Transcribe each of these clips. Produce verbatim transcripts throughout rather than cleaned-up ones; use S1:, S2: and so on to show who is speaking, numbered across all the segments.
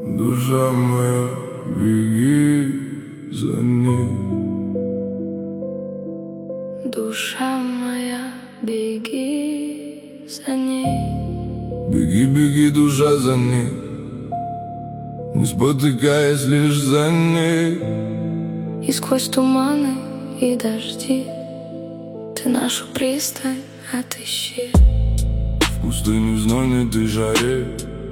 S1: Душа моя, беги за ней.
S2: Душа моя, беги за ней.
S1: Беги, беги, душа, за ней, не спотыкаясь лишь за ней.
S2: И сквозь туманы и дожди ты нашу пристань отыщи.
S1: В пустыне знойной ты жаре,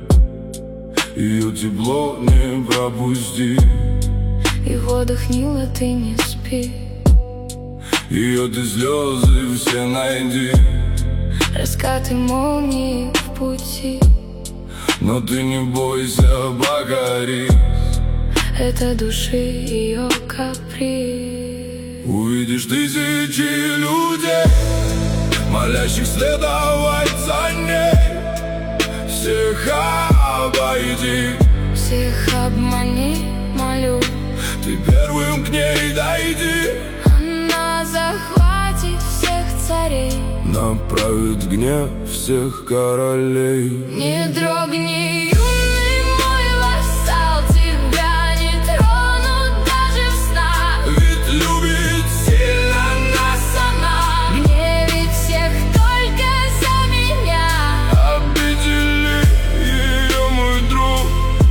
S1: ее тепло не пропусти.
S2: И в водах Нила ты не спи,
S1: ее ты слезы все найди.
S2: Раскаты молнии в пути,
S1: но ты не бойся, покорись.
S2: это души ее каприз.
S1: Увидишь тысячи людей, молящих следовать за ней. Всех обойди,
S2: всех обмани, молю,
S1: ты первым к ней дойди.
S2: она захватит всех царей,
S1: направит гнев всех королей.
S2: не дрогни, юный мой вассал, тебя не тронут даже в снах.
S1: Ведь любит сильно нас она,
S2: В гневе всех только за меня.
S1: обидели ее, мой друг.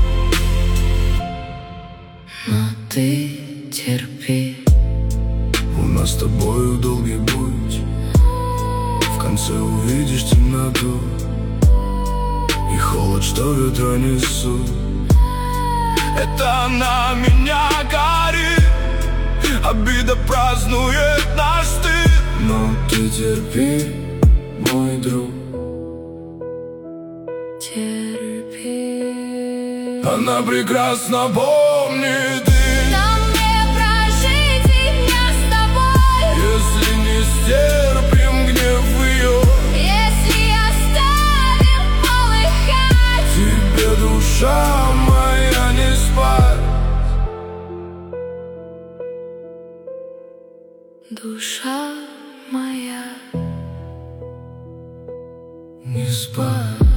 S2: Но ты терпи,
S1: у нас с тобою долгий путь, в конце увидишь темноту и холод, что ветра несут. Это она меня горит, обида празднует наш стыд. Но ты терпи, мой друг,
S2: терпи.
S1: она прекрасно помнит.
S2: Нам не прожить и дня с тобой,
S1: Если не стерпим гнев ее,
S2: если оставим полыхать.
S1: тебе, душа моя, не спать.
S2: Душа моя,
S1: Не спать.